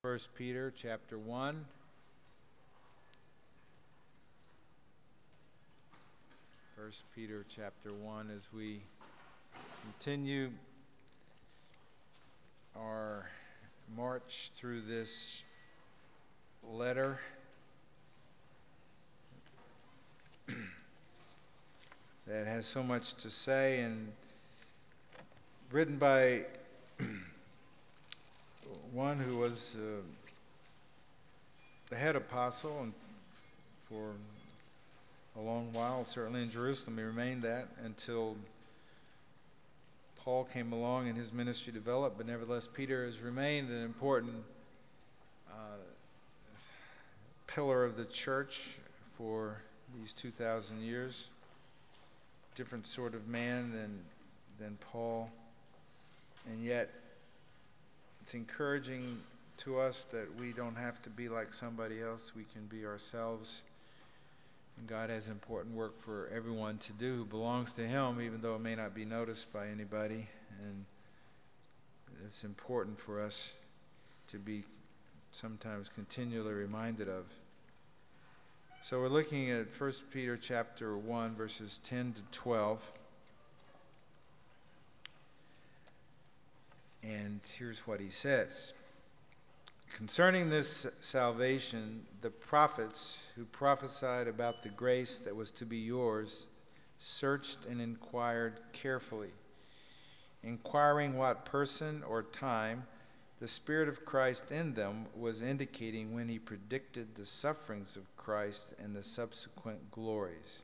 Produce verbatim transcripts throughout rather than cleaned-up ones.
First Peter chapter one. First Peter chapter one, as we continue our march through this letter that has so much to say, and written by one who was uh, the head apostle and for a long while, certainly in Jerusalem. He remained that until Paul came along and his ministry developed, but nevertheless Peter has remained an important uh, pillar of the church for these two thousand years. Different sort of man than, than Paul, and yet it's encouraging to us that we don't have to be like somebody else. We can be ourselves. And God has important work for everyone to do who belongs to Him, even though it may not be noticed by anybody. And it's important for us to be sometimes continually reminded of. So we're looking at First Peter chapter one, verses ten to twelve. And here's what he says. Concerning this salvation, the prophets who prophesied about the grace that was to be yours searched and inquired carefully, inquiring what person or time the Spirit of Christ in them was indicating when he predicted the sufferings of Christ and the subsequent glories.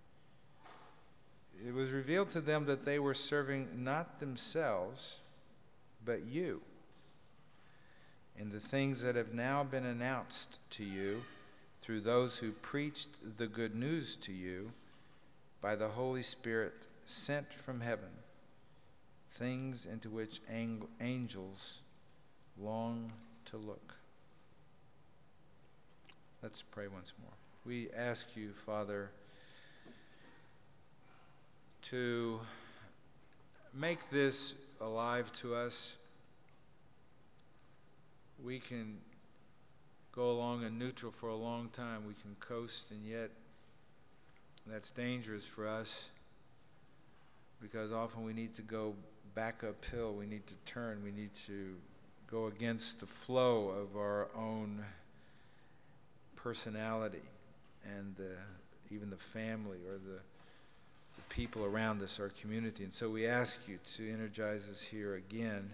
It was revealed to them that they were serving not themselves, but you, in the things that have now been announced to you through those who preached the good news to you by the Holy Spirit sent from heaven, things into which ang- angels long to look. Let's pray once more. We ask you, Father, to make this alive to us. We can go along in neutral for a long time. We can coast, and yet that's dangerous for us because often we need to go back uphill. We need to turn. We need to go against the flow of our own personality and the, even the family or the, the people around us, our community. And so we ask you to energize us here again.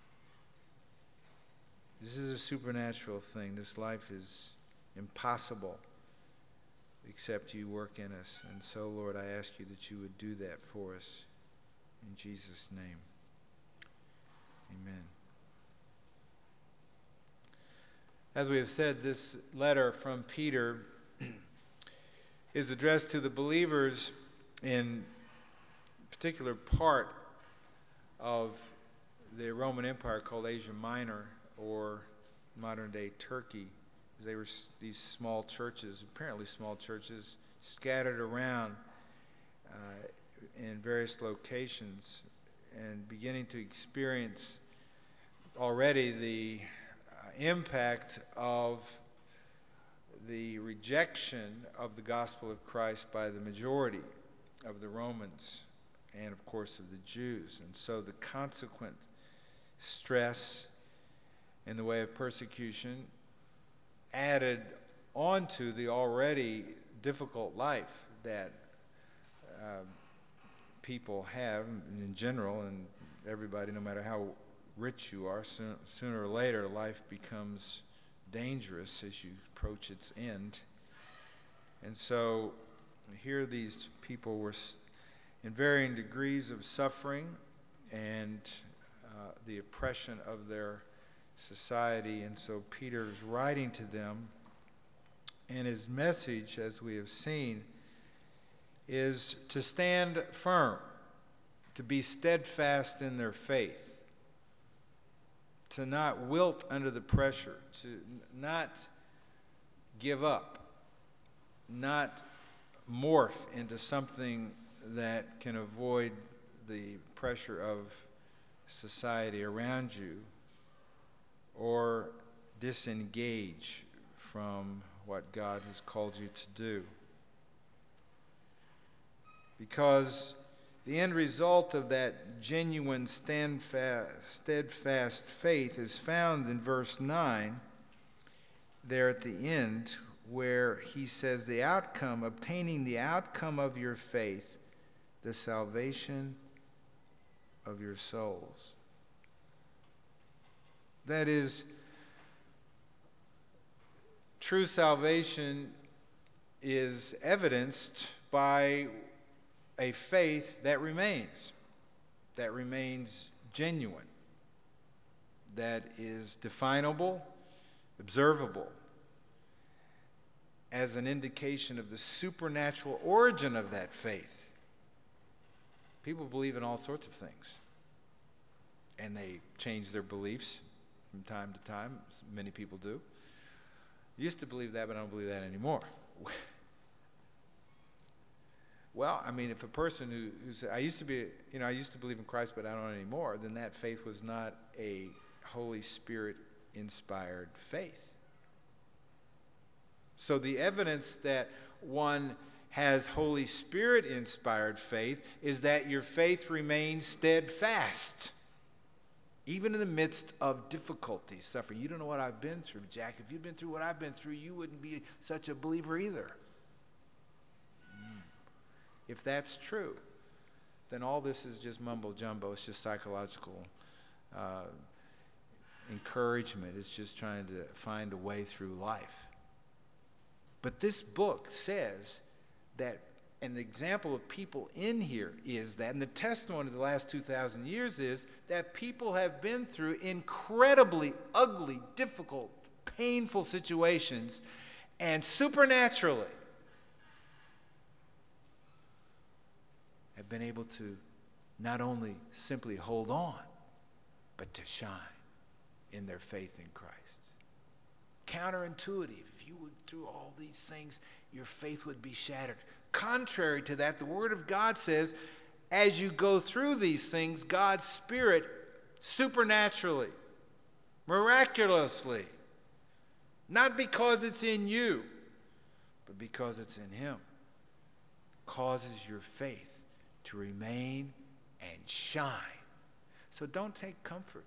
This is a supernatural thing. This life is impossible except you work in us. And so, Lord, I ask you that you would do that for us. In Jesus' name, amen. As we have said, this letter from Peter is addressed to the believers in a particular part of the Roman Empire called Asia Minor, or modern-day Turkey. They were these small churches, apparently small churches, scattered around uh, in various locations and beginning to experience already the uh, impact of the rejection of the gospel of Christ by the majority of the Romans and, of course, of the Jews. And so the consequent stress in the way of persecution added onto the already difficult life that uh, people have in general, and everybody, no matter how rich you are, soon, sooner or later life becomes dangerous as you approach its end. And so here these people were in varying degrees of suffering and uh, the oppression of their society. And so Peter's writing to them, and his message, as we have seen, is to stand firm, to be steadfast in their faith, to not wilt under the pressure, to not give up, not morph into something that can avoid the pressure of society around you, or disengage from what God has called you to do. Because the end result of that genuine steadfast, steadfast faith is found in verse nine, there at the end, where he says the outcome, obtaining the outcome of your faith, the salvation of your souls. That is, true salvation is evidenced by a faith that remains, that remains genuine, that is definable, observable, as an indication of the supernatural origin of that faith. People believe in all sorts of things, and they change their beliefs from time to time. Many people do. I used to believe that, but I don't believe that anymore. Well, I mean, if a person who, who's, I used to be, you know, I used to believe in Christ, but I don't anymore, then that faith was not a Holy Spirit-inspired faith. So the evidence that one has Holy Spirit-inspired faith is that your faith remains steadfast, even in the midst of difficulty, suffering. You don't know what I've been through, Jack. If you'd been through what I've been through, you wouldn't be such a believer either. If that's true, then all this is just mumbo-jumbo. It's just psychological uh, encouragement. It's just trying to find a way through life. But this book says that an example of people in here is that, and the testimony of the last two thousand years is that people have been through incredibly ugly, difficult, painful situations, and supernaturally have been able to not only simply hold on, but to shine in their faith in Christ. Counterintuitive. If you went through all these things, your faith would be shattered. Contrary to that, the Word of God says, as you go through these things, God's Spirit supernaturally, miraculously, not because it's in you, but because it's in Him, causes your faith to remain and shine. So don't take comfort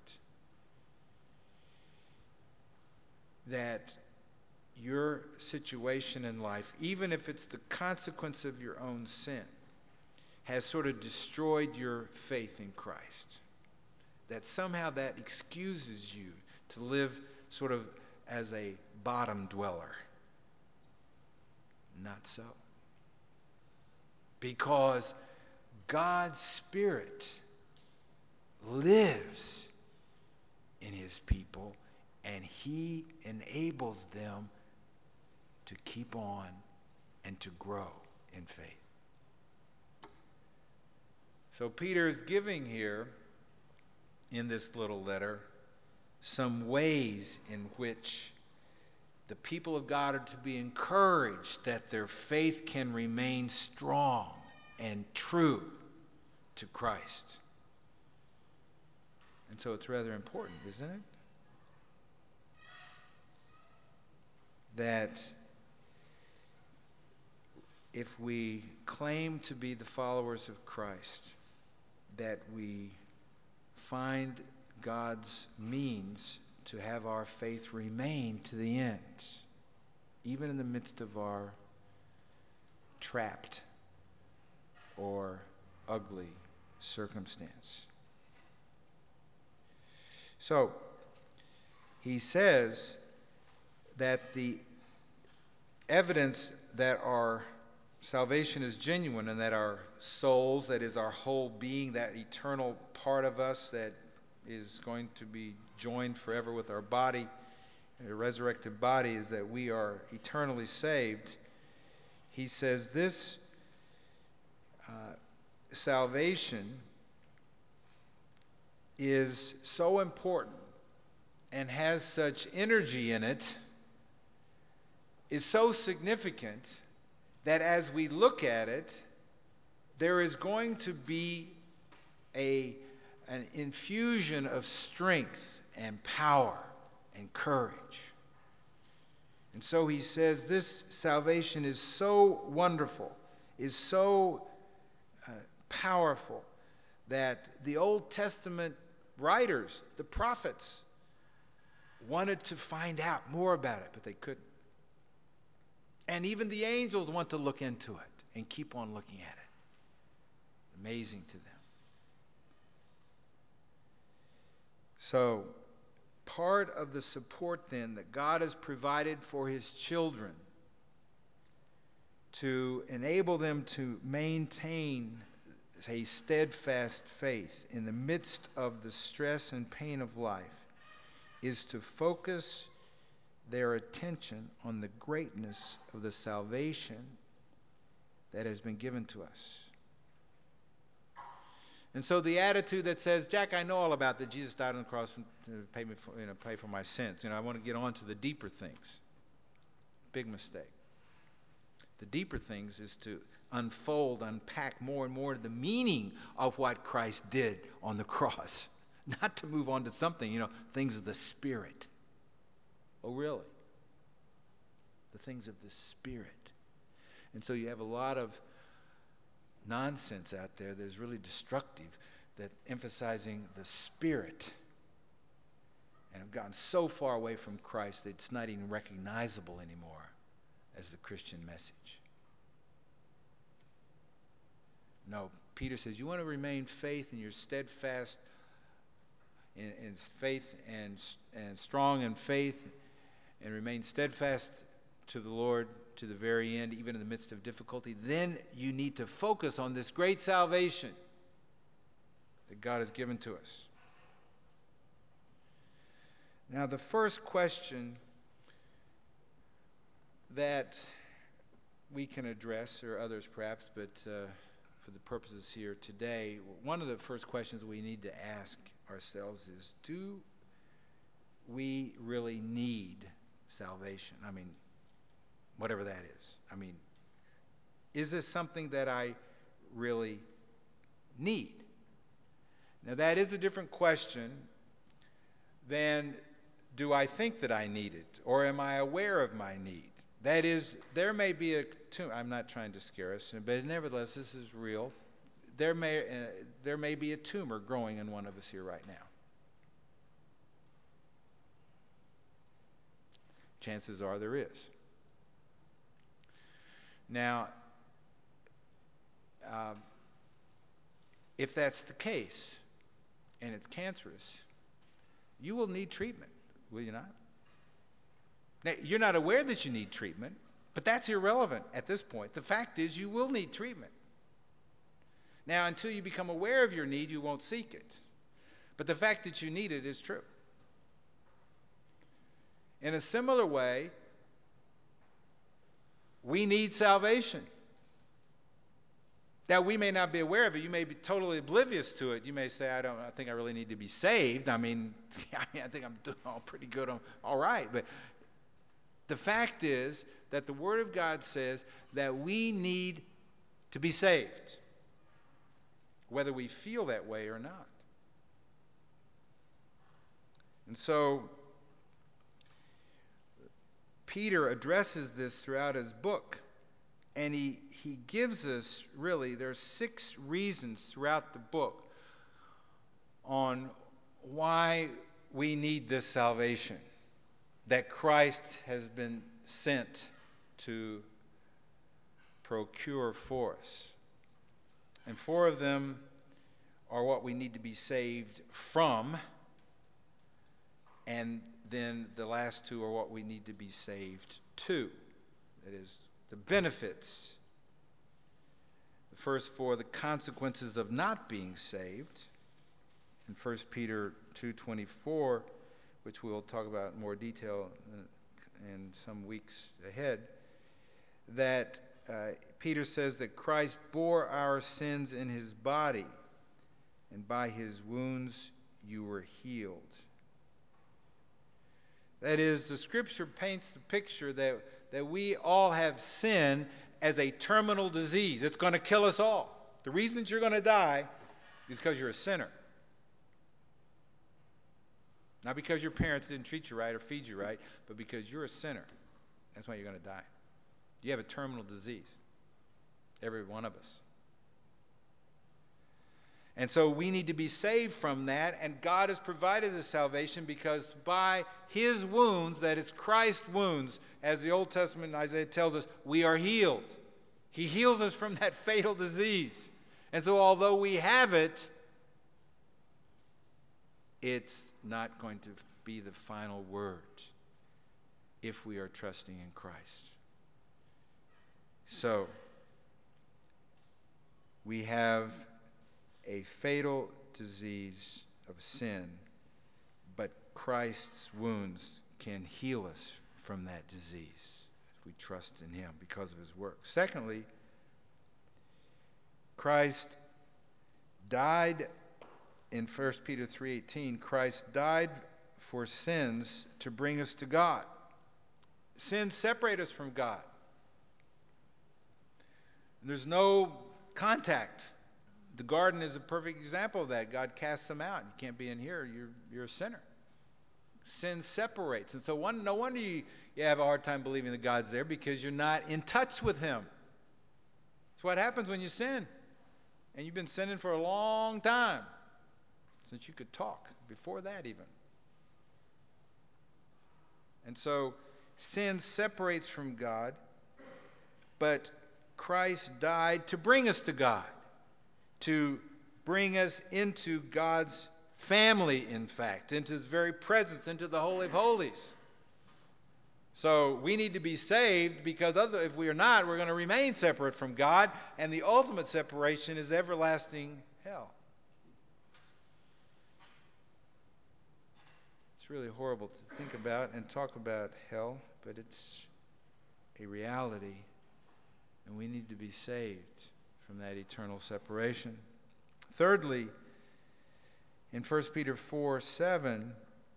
that your situation in life, even if it's the consequence of your own sin, has sort of destroyed your faith in Christ. That somehow that excuses you to live sort of as a bottom dweller. Not so. Because God's Spirit lives in His people, and He enables them to keep on and to grow in faith. So Peter is giving here, in this little letter, some ways in which the people of God are to be encouraged that their faith can remain strong and true to Christ. And so it's rather important, isn't it? That if we claim to be the followers of Christ, that we find God's means to have our faith remain to the end, even in the midst of our trapped or ugly circumstance. So, he says that the evidence that our salvation is genuine and that our souls, that is our whole being, that eternal part of us that is going to be joined forever with our body, a resurrected body, is that we are eternally saved. He says this uh, salvation is so important and has such energy in it, is so significant, that as we look at it, there is going to be a, an infusion of strength and power and courage. And so he says this salvation is so wonderful, is so uh, powerful, that the Old Testament writers, the prophets, wanted to find out more about it, but they couldn't. And even the angels want to look into it and keep on looking at it. Amazing to them. So, part of the support then that God has provided for his children to enable them to maintain a steadfast faith in the midst of the stress and pain of life is to focus their attention on the greatness of the salvation that has been given to us. And so the attitude that says, Jack, I know all about that Jesus died on the cross to pay, me for, you know, pay for my sins. You know, I want to get on to the deeper things. Big mistake. The deeper things is to unfold, unpack more and more the meaning of what Christ did on the cross. Not to move on to something, you know, things of the Spirit. Oh, really? The things of the Spirit. And so you have a lot of nonsense out there that is really destructive, that emphasizing the Spirit, and have gotten so far away from Christ that it's not even recognizable anymore as the Christian message. No, Peter says you want to remain faith in your steadfast in, in faith and and strong in faith, and remain steadfast to the Lord to the very end, even in the midst of difficulty. Then you need to focus on this great salvation that God has given to us. Now, the first question that we can address, or others perhaps, but uh, for the purposes here today, one of the first questions we need to ask ourselves is, do we really need salvation? I mean, whatever that is. I mean, is this something that I really need? Now, that is a different question than, do I think that I need it, or am I aware of my need? That is, there may be a tumor. I'm not trying to scare us, but nevertheless, this is real. There may, uh, there may be a tumor growing in one of us here right now. Chances are there is. Now, um, if that's the case, and it's cancerous, you will need treatment, will you not? Now, you're not aware that you need treatment, but that's irrelevant at this point. The fact is, you will need treatment. Now, until you become aware of your need, you won't seek it. But the fact that you need it is true. In a similar way, we need salvation. Now, we may not be aware of it. You may be totally oblivious to it. You may say, I don't I think I really need to be saved. I mean, I, mean, I think I'm doing all pretty good. On, all right. But the fact is that the Word of God says that we need to be saved, whether we feel that way or not. And so Peter addresses this throughout his book, and he, he gives us, really, there are six reasons throughout the book on why we need this salvation that Christ has been sent to procure for us. And four of them are what we need to be saved from, and then the last two are what we need to be saved to. That is, the benefits. The first four, the consequences of not being saved. In First Peter two twenty-four, which we'll talk about in more detail in, in some weeks ahead, that uh, Peter says that Christ bore our sins in his body, and by his wounds you were healed. That is, the Scripture paints the picture that, that we all have sin as a terminal disease. It's going to kill us all. The reason that you're going to die is because you're a sinner. Not because your parents didn't treat you right or feed you right, but because you're a sinner. That's why you're going to die. You have a terminal disease. Every one of us. And so we need to be saved from that, and God has provided the salvation because by his wounds, that is Christ's wounds, as the Old Testament Isaiah tells us, we are healed. He heals us from that fatal disease. And so although we have it, it's not going to be the final word if we are trusting in Christ. So, we have a fatal disease of sin, but Christ's wounds can heal us from that disease if we trust in him because of his work. Secondly, Christ died in First Peter three eighteen. Christ died for sins to bring us to God. Sins separate us from God. There's no contact. The garden is a perfect example of that. God casts them out. You can't be in here. You're, you're a sinner. Sin separates. And so one, no wonder you, you have a hard time believing that God's there, because you're not in touch with him. It's what happens when you sin. And you've been sinning for a long time, since you could talk, before that even. And so sin separates from God, but Christ died to bring us to God, to bring us into God's family, in fact, into his very presence, into the Holy of Holies. So we need to be saved, because other, if we are not, we're going to remain separate from God, and the ultimate separation is everlasting hell. It's really horrible to think about and talk about hell, but it's a reality, and we need to be saved from that eternal separation. Thirdly, in First Peter four seven,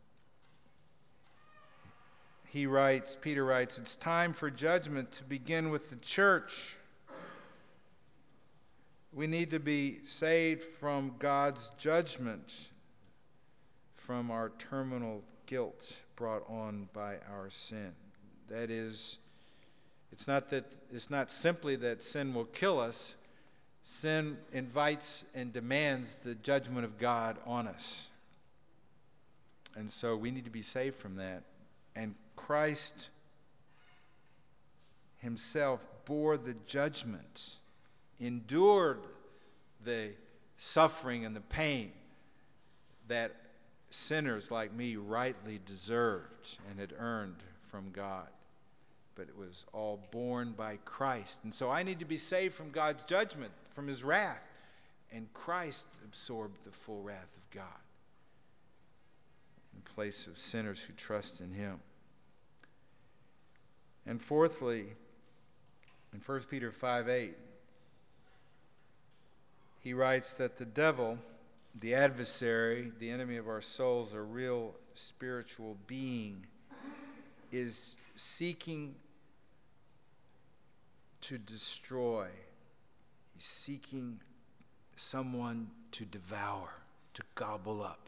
he writes, Peter writes, it's time for judgment to begin with the church. We need to be saved from God's judgment, from our terminal guilt brought on by our sin. That is, it's not that it's not simply that sin will kill us. Sin invites and demands the judgment of God on us. And so we need to be saved from that. And Christ himself bore the judgment, endured the suffering and the pain that sinners like me rightly deserved and had earned from God. But it was all borne by Christ. And so I need to be saved from God's judgment, from his wrath. And Christ absorbed the full wrath of God in place of sinners who trust in him. And fourthly, in First Peter five eight, he writes that the devil, the adversary, the enemy of our souls, a real spiritual being, is seeking to destroy. He's seeking someone to devour, to gobble up,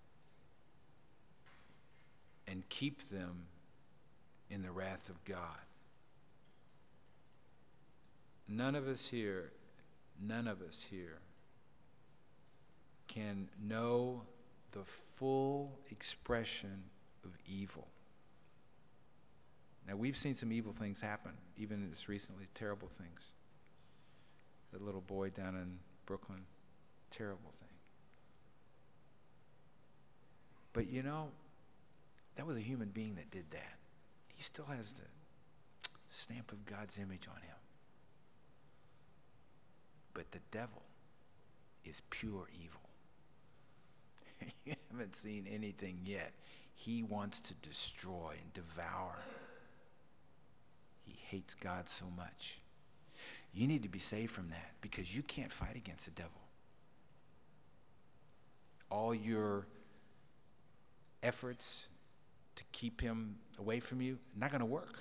and keep them in the wrath of God. None of us here, none of us here can know the full expression of evil. Now, we've seen some evil things happen, even just recently, terrible things. That little boy down in Brooklyn, terrible thing. But you know, that was a human being that did that. He still has the stamp of God's image on him. But the devil is pure evil. You haven't seen anything yet. He wants to destroy and devour. He hates God so much. You need to be saved from that, because you can't fight against the devil. All your efforts to keep him away from you, not going to work.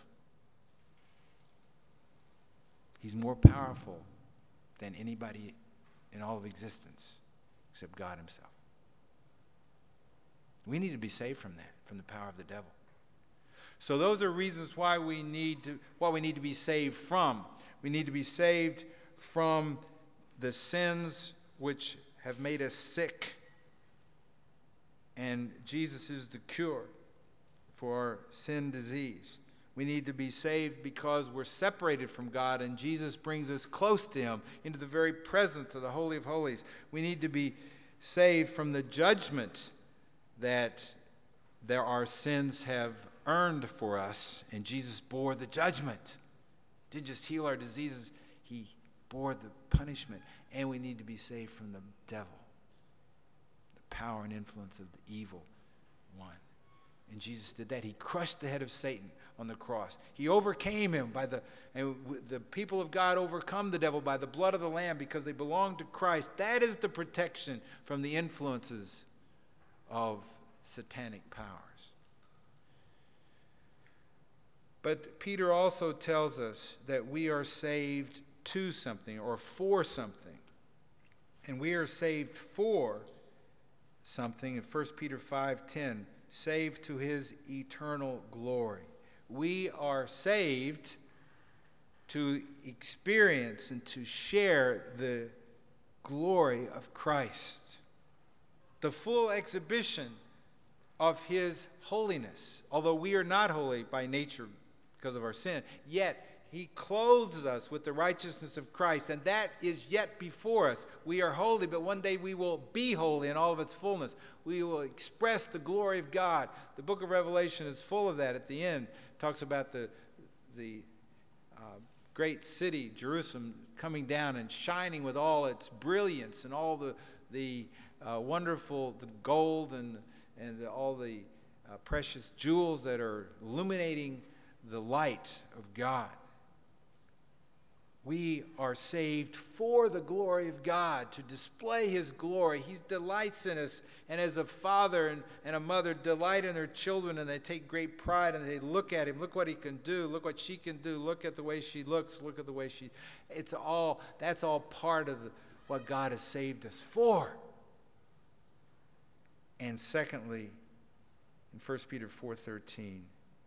He's more powerful than anybody in all of existence except God himself. We need to be saved from that, from the power of the devil. So those are reasons why we need to, what we need to be saved from. We need to be saved from the sins which have made us sick. And Jesus is the cure for our sin disease. We need to be saved because we're separated from God, and Jesus brings us close to him, into the very presence of the Holy of Holies. We need to be saved from the judgment that there our sins have earned for us, and Jesus bore the judgment. Didn't just heal our diseases, he bore the punishment. And we need to be saved from the devil, the power and influence of the evil one. And Jesus did that. He crushed the head of Satan on the cross. He overcame him by the, and the people of God overcome the devil by the blood of the Lamb because they belong to Christ. That is the protection from the influences of satanic powers. But Peter also tells us that we are saved to something or for something. And we are saved for something in First Peter five ten, saved to his eternal glory. We are saved to experience and to share the glory of Christ, the full exhibition of his holiness. Although we are not holy by nature because of our sin, yet he clothes us with the righteousness of Christ, and that is yet before us. We are holy, but one day we will be holy in all of its fullness. We will express the glory of God. The book of Revelation is full of that at the end. It talks about the, the uh, great city, Jerusalem, coming down and shining with all its brilliance and all the, the uh, wonderful the gold and, and the, all the uh, precious jewels that are illuminating the light of God. We are saved for the glory of God, to display his glory. He delights in us, and as a father and, and a mother delight in their children, and they take great pride, and they look at him, look what he can do, look what she can do, look at the way she looks, look at the way she, it's all, that's all part of the, what God has saved us for. And secondly, in First Peter four thirteen,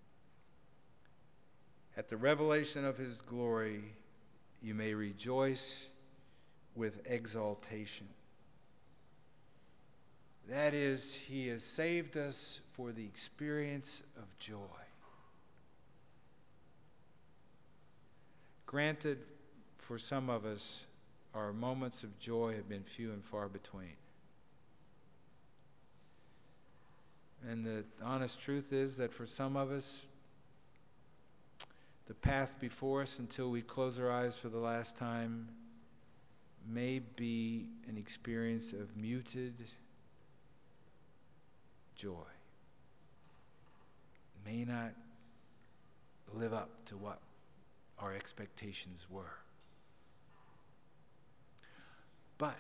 at the revelation of his glory, you may rejoice with exaltation. That is, he has saved us for the experience of joy. Granted, for some of us, our moments of joy have been few and far between. And the honest truth is that for some of us, the path before us until we close our eyes for the last time may be an experience of muted joy. May not live up to what our expectations were. But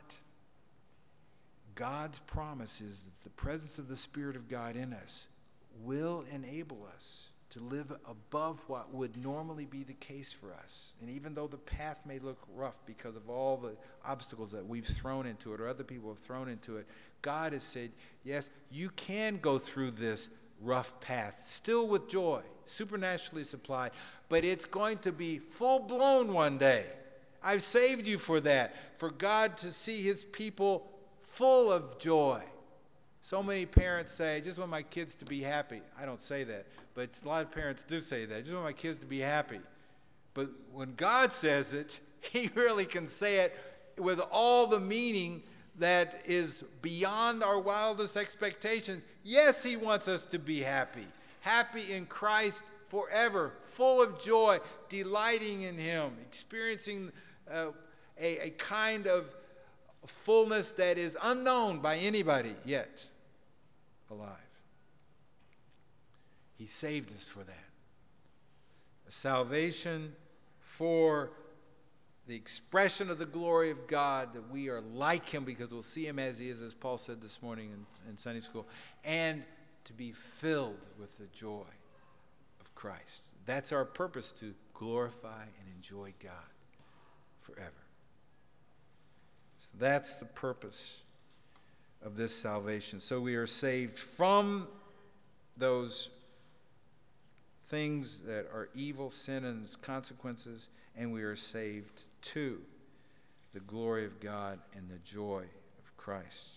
God's promise is that the presence of the Spirit of God in us will enable us to live above what would normally be the case for us. And even though the path may look rough because of all the obstacles that we've thrown into it or other people have thrown into it, God has said, yes, you can go through this rough path, still with joy, supernaturally supplied, but it's going to be full-blown one day. I've saved you for that, for God to see his people full of joy. So many parents say, I just want my kids to be happy. I don't say that, but a lot of parents do say that. I just want my kids to be happy. But when God says it, he really can say it with all the meaning that is beyond our wildest expectations. Yes, he wants us to be happy. Happy in Christ forever, full of joy, delighting in him, experiencing uh, a, a kind of fullness that is unknown by anybody yet alive. He saved us for that. A salvation for the expression of the glory of God, that we are like him because we'll see him as he is, as Paul said this morning in, in Sunday school, and to be filled with the joy of Christ. That's our purpose, to glorify and enjoy God forever. So that's the purpose of this salvation. So we are saved from those things that are evil, sin and its consequences, and we are saved to the glory of God and the joy of Christ.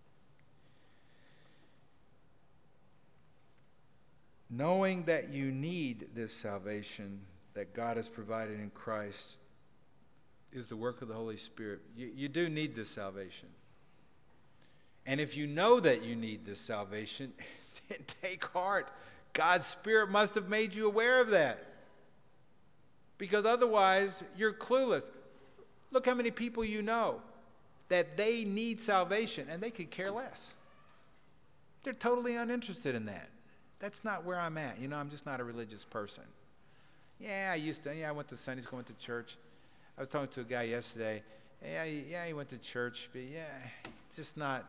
Knowing that you need this salvation that God has provided in Christ is the work of the Holy Spirit. You, you do need this salvation. And if you know that you need this salvation, then take heart. God's Spirit must have made you aware of that. Because otherwise, you're clueless. Look how many people you know that they need salvation, and they could care less. They're totally uninterested in that. That's not where I'm at. You know, I'm just not a religious person. Yeah, I used to. Yeah, I went to Sunday school, went to church. I was talking to a guy yesterday. Yeah, he, yeah, he went to church, but yeah, it's just not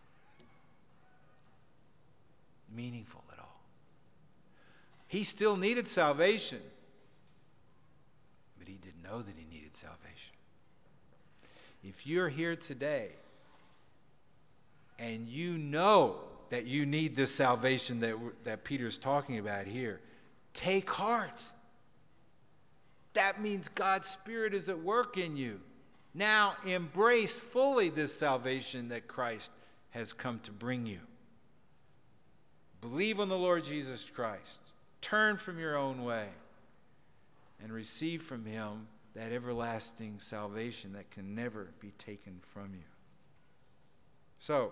meaningful at all. He still needed salvation, but he didn't know that he needed salvation. If you're here today and you know that you need this salvation that, that Peter's talking about here, take heart. That means God's Spirit is at work in you. Now embrace fully this salvation that Christ has come to bring you. Believe on the Lord Jesus Christ. Turn from your own way and receive from Him that everlasting salvation that can never be taken from you. So,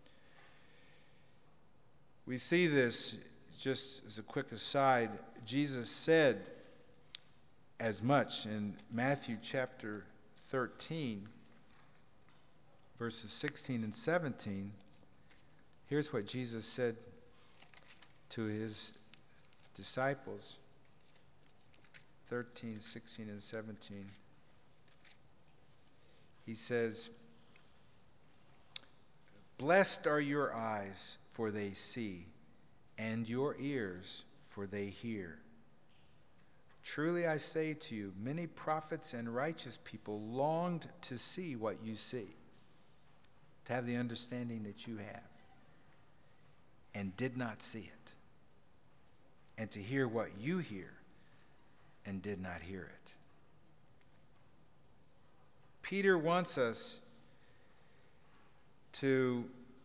we see this, just as a quick aside, Jesus said as much in Matthew chapter thirteen, verses sixteen and seventeen. Here's what Jesus said to his disciples, thirteen, sixteen, and seventeen. He says, "Blessed are your eyes, for they see, and your ears, for they hear. Truly I say to you, many prophets and righteous people longed to see what you see, to have the understanding that you have, and did not see it, and to hear what you hear, and did not hear it." Peter wants us to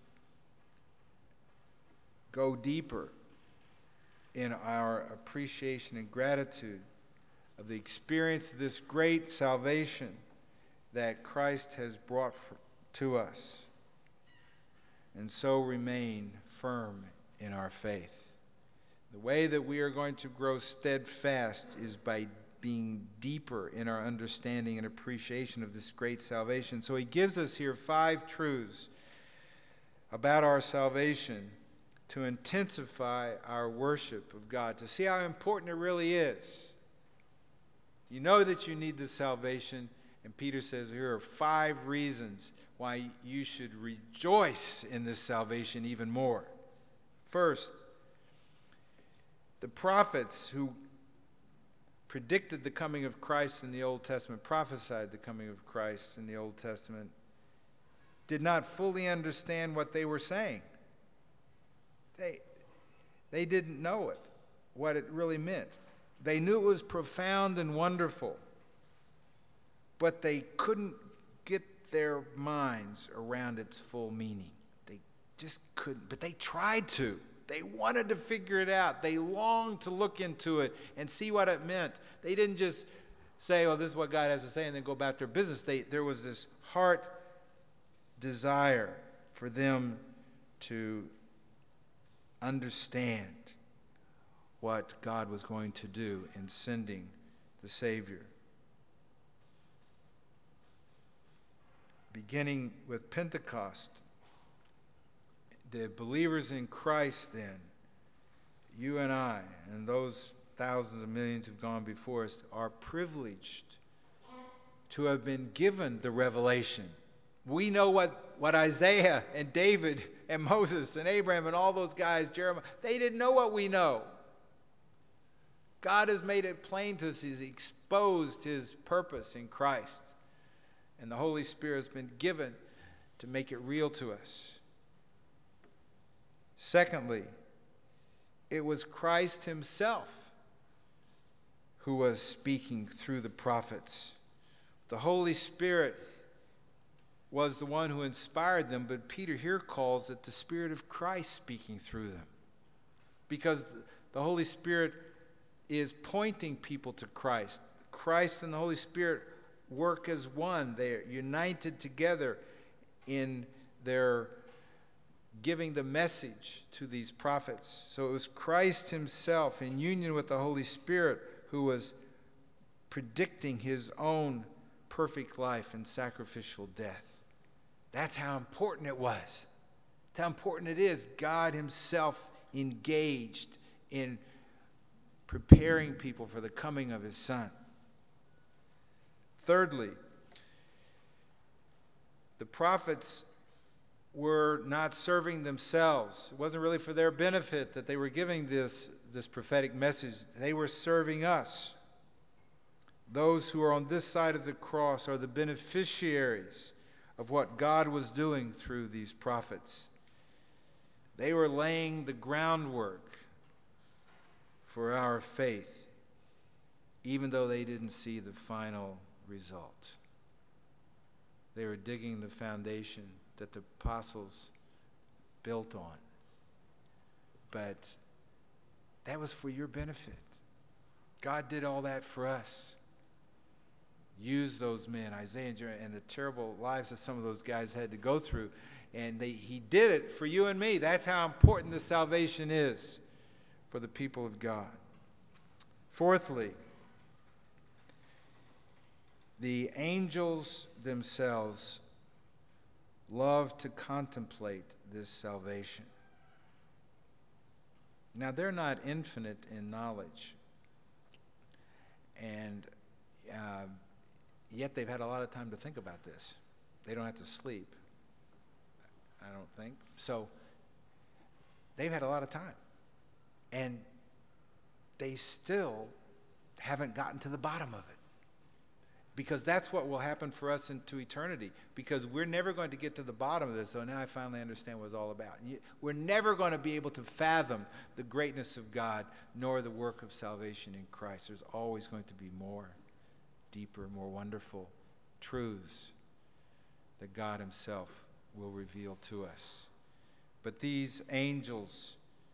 go deeper in our appreciation and gratitude of the experience of this great salvation that Christ has brought for, to us, and so remain firm in our faith. The way that we are going to grow steadfast is by being deeper in our understanding and appreciation of this great salvation. So he gives us here five truths about our salvation to intensify our worship of God, to see how important it really is. You know that you need this salvation, and Peter says here are five reasons why you should rejoice in this salvation even more. First, the prophets who predicted the coming of Christ in the Old Testament, prophesied the coming of Christ in the Old Testament, did not fully understand what they were saying. They, they didn't know it, what it really meant. They knew it was profound and wonderful, but they couldn't get their minds around its full meaning. They just couldn't, but they tried to. They wanted to figure it out. They longed to look into it and see what it meant. They didn't just say, oh, this is what God has to say, and then go about their business. They, there was this heart desire for them to understand what God was going to do in sending the Savior. Beginning with Pentecost, the believers in Christ then, you and I, and those thousands of millions who've gone before us, are privileged to have been given the revelation. We know what, what Isaiah and David and Moses and Abraham and all those guys, Jeremiah, they didn't know what we know. God has made it plain to us. He's exposed his purpose in Christ. And the Holy Spirit has been given to make it real to us. Secondly, it was Christ himself who was speaking through the prophets. The Holy Spirit was the one who inspired them, but Peter here calls it the Spirit of Christ speaking through them. Because the Holy Spirit is pointing people to Christ. Christ and the Holy Spirit work as one. They are united together in their giving the message to these prophets. So it was Christ himself in union with the Holy Spirit who was predicting his own perfect life and sacrificial death. That's how important it was. That's how important it is. God himself engaged in preparing people for the coming of his Son. Thirdly, the prophets were not serving themselves. It wasn't really for their benefit that they were giving this, this prophetic message. They were serving us. Those who are on this side of the cross are the beneficiaries of what God was doing through these prophets. They were laying the groundwork for our faith, even though they didn't see the final result. They were digging the foundation that the apostles built on. But that was for your benefit. God did all that for us. Use those men, Isaiah and Jeremiah, and the terrible lives that some of those guys had to go through. And they, he did it for you and me. That's how important this salvation is for the people of God. Fourthly, the angels themselves love to contemplate this salvation. Now, they're not infinite in knowledge, and uh, yet they've had a lot of time to think about this. They don't have to sleep, I don't think. So they've had a lot of time, and they still haven't gotten to the bottom of it. Because that's what will happen for us into eternity. Because we're never going to get to the bottom of this. So now I finally understand what it's all about. We're never going to be able to fathom the greatness of God, nor the work of salvation in Christ. There's always going to be more, deeper, more wonderful truths that God himself will reveal to us. But these angels,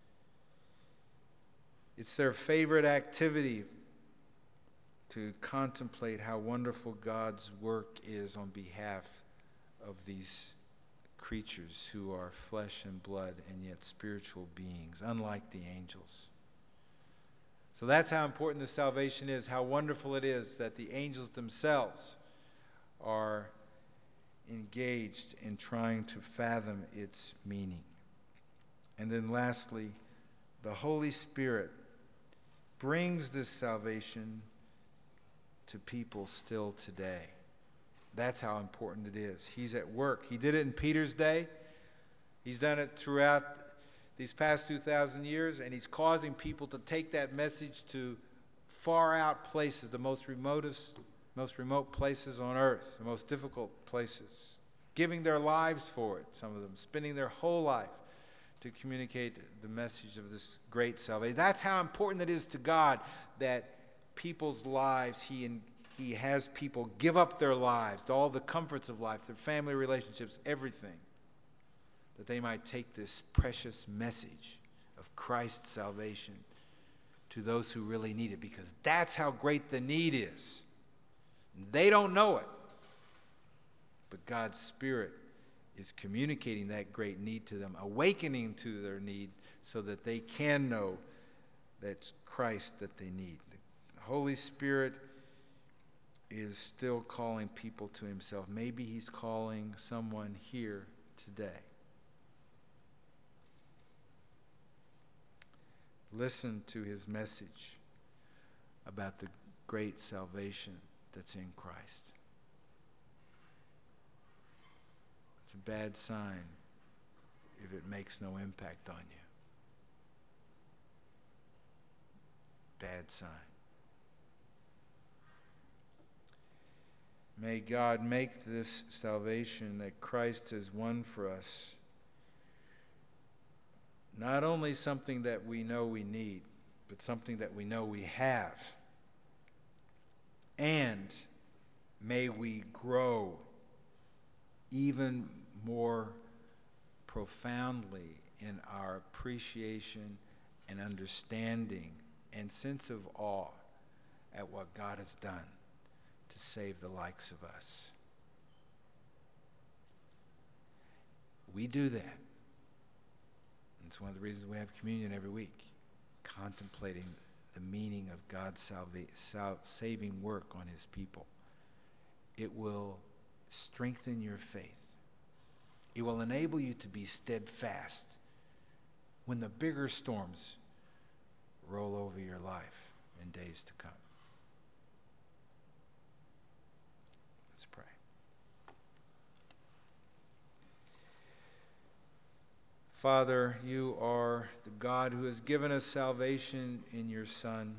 it's their favorite activity to contemplate how wonderful God's work is on behalf of these creatures who are flesh and blood and yet spiritual beings, unlike the angels. So that's how important this salvation is, how wonderful it is that the angels themselves are engaged in trying to fathom its meaning. And then lastly, the Holy Spirit brings this salvation to people still today. That's how important it is. He's at work. He did it in Peter's day. He's done it throughout these past two thousand years, and he's causing people to take that message to far out places, the most remotest, most remote places on earth, the most difficult places, giving their lives for it, some of them, spending their whole life to communicate the message of this great salvation. That's how important it is to God that people's lives, he and he has people give up their lives, all the comforts of life, their family relationships, everything, that they might take this precious message of Christ's salvation to those who really need it, because that's how great the need is. They don't know it, but God's Spirit is communicating that great need to them, awakening to their need so that they can know that's Christ that they need. The Holy Spirit is still calling people to himself. Maybe he's calling someone here today. Listen to his message about the great salvation that's in Christ. It's a bad sign if it makes no impact on you. Bad sign. May God make this salvation that Christ has won for us not only something that we know we need, but something that we know we have. And may we grow even more profoundly in our appreciation and understanding and sense of awe at what God has done to save the likes of us. We do that. And it's one of the reasons we have communion every week, contemplating the meaning of God's salva- sal- saving work on his people. It will strengthen your faith. It will enable you to be steadfast when the bigger storms roll over your life in days to come. Let's pray. Father, you are the God who has given us salvation in your Son.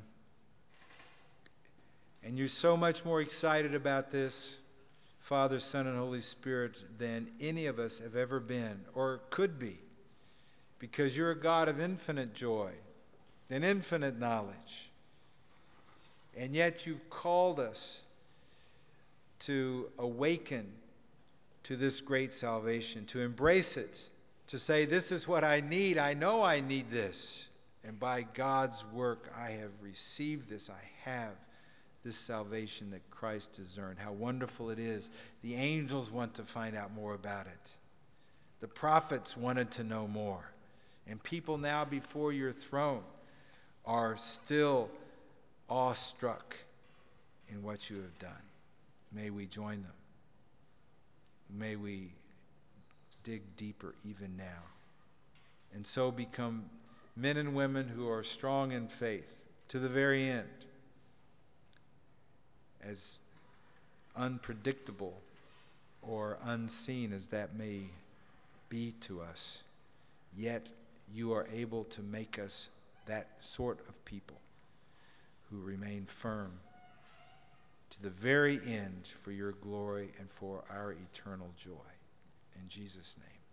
And you're so much more excited about this, Father, Son, and Holy Spirit, than any of us have ever been or could be, because you're a God of infinite joy and infinite knowledge. And yet you've called us to awaken to this great salvation, to embrace it, to say, this is what I need. I know I need this. And by God's work, I have received this. I have this salvation that Christ has earned. How wonderful it is. The angels want to find out more about it. The prophets wanted to know more. And people now before your throne are still awestruck in what you have done. May we join them. May we dig deeper even now, and so become men and women who are strong in faith to the very end. As unpredictable or unseen as that may be to us, yet you are able to make us that sort of people who remain firm to the very end for your glory and for our eternal joy. In Jesus' name.